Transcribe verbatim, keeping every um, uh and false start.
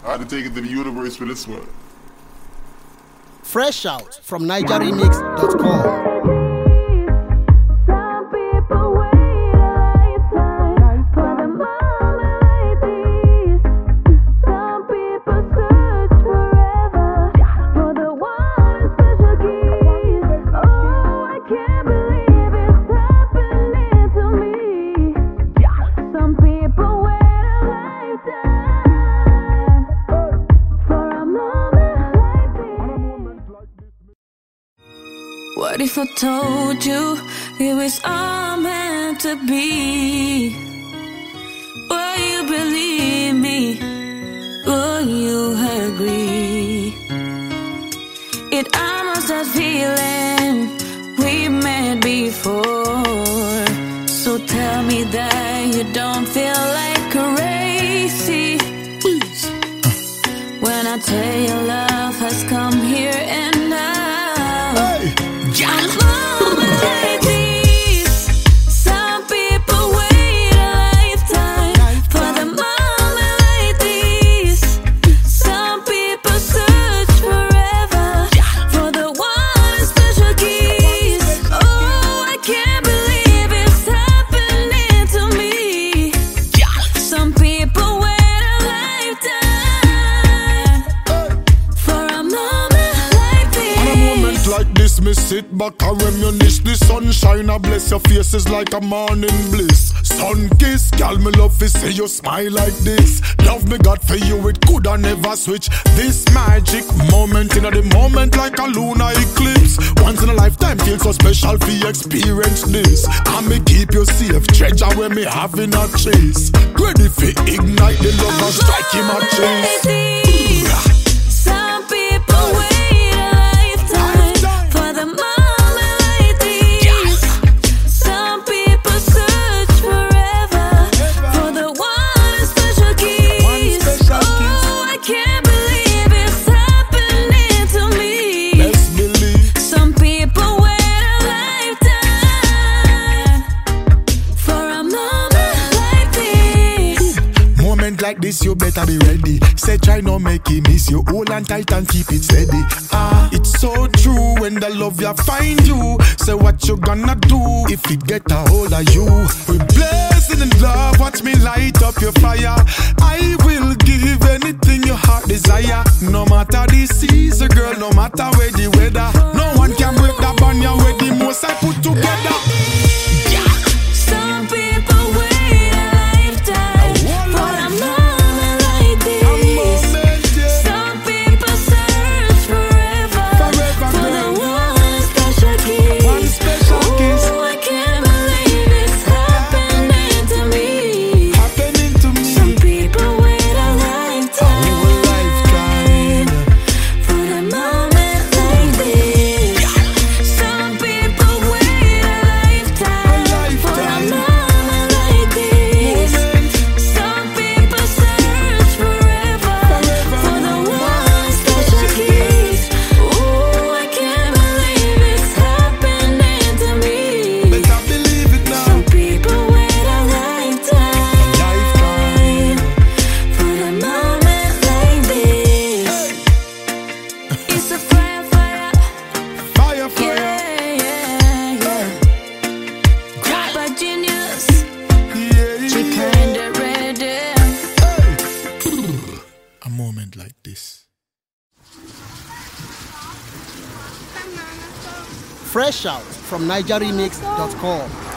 I had to take it to the universe for this one. Fresh out from Niger Remix dot com. What if I told you it was all meant to be? Will you believe me? Will you agree? It almost that feeling we met before. So tell me that you don't feel like crazy when I tell you love has come here and now. Me sit back and reminisce. The sunshine I bless your faces like a morning bliss. Sun kiss, girl, me love to see you smile like this. Love me got for you, it coulda never switch. This magic moment in the moment like a lunar eclipse. Once in a lifetime feels so special for you experience this. I me keep you safe, treasure when me having a chase. Ready for ignite the love and strike him a chase. Some people wait a lifetime for the moment like this. Some people search forever for the one special kiss. Oh, I can't believe it's happening to me. Let's believe. Some people wait a lifetime for a moment like this. Moment like this, you better be ready. Say try not make it miss you. Hold on tight and keep it steady. Ah, it's so true when the love ya find you. Say what you gonna do if it get a hold of you. We blessing in love, watch me light up your fire. I will give anything your heart desire. No matter the season, girl, no matter where the weather. No one can break that bond ya with the most I put together. Some people wait a lifetime for a moment like this. Some people search forever for the one special kiss. Oh, I can't believe it's happening to me. Happening to me. Some people wait a lifetime for the moment like this. Some people wait a lifetime for a moment like this. Some people search forever for the one special kiss. Oh, I can't believe it's happening to me. Better believe it now. Some people wait a lifetime Lifetime. for the moment like this. It's a fire, fire, Fire, fire. yeah, yeah, yeah. Grab a genius, Yeah, chick yeah. and the red. A moment like this. Fresh out from Niger Remix dot com.